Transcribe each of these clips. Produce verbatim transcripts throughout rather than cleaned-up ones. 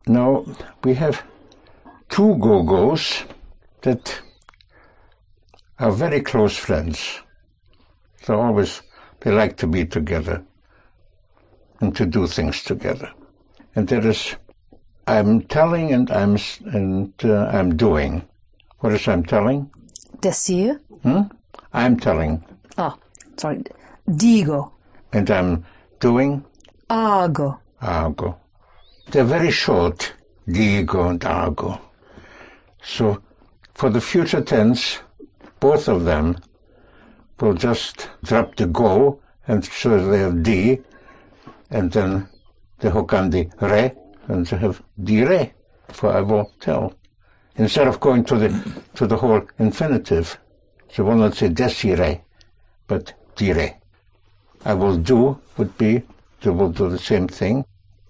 Now, we have two Gogos that are very close friends. They always, they like to be together and to do things together. And there is, I'm telling and I'm and uh, I'm doing. What is I'm telling? Decir. Hmm? I'm telling. Oh, sorry. Digo. And I'm doing? Hago. Hago. They're very short. Digo and hago. So, for the future tense, both of them will just drop the go, and so they have di, and then they hook on the re, and they have dire, for I will tell. Instead of going to the to the whole infinitive, they will not say desire, but dire. I will do would be, they will do the same thing.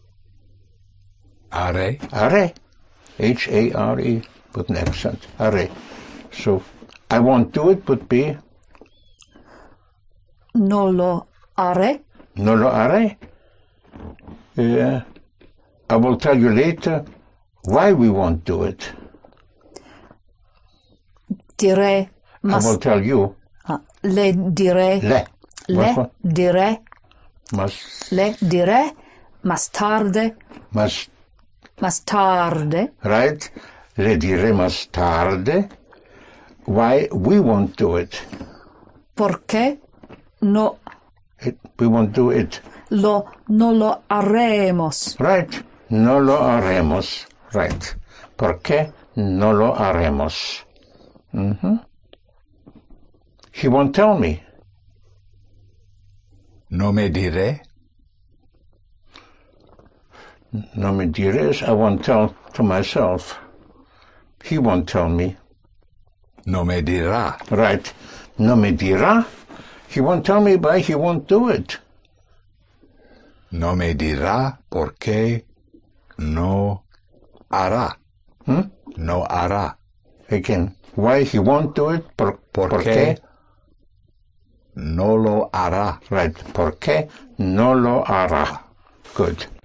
Are. Are. H A R E, with an accent. Are. So, I won't do it would be? No lo haré. No lo haré. Uh, I will tell you later why we won't do it. Diré. Mas, I will tell you. Ah, le diré. Le. Le What? diré. Mas. Le diré. Más tarde. Mas. Más tarde. Right? Le diré más tarde. Why we won't do it. ¿Por qué no It, we won't do it. lo no lo haremos? Right. No lo haremos. Right. ¿Por qué no lo haremos? Mm-hmm. He won't tell me. No me diré. No me diré, I won't tell to myself. He won't tell me. No me dirá. Right. No me dirá. He won't tell me why he won't do it. No me dirá por qué no hará. Hmm? No hará. Again, why he won't do it? Por, ¿Por por qué? No lo hará. Right. ¿Por qué no lo hará? Good.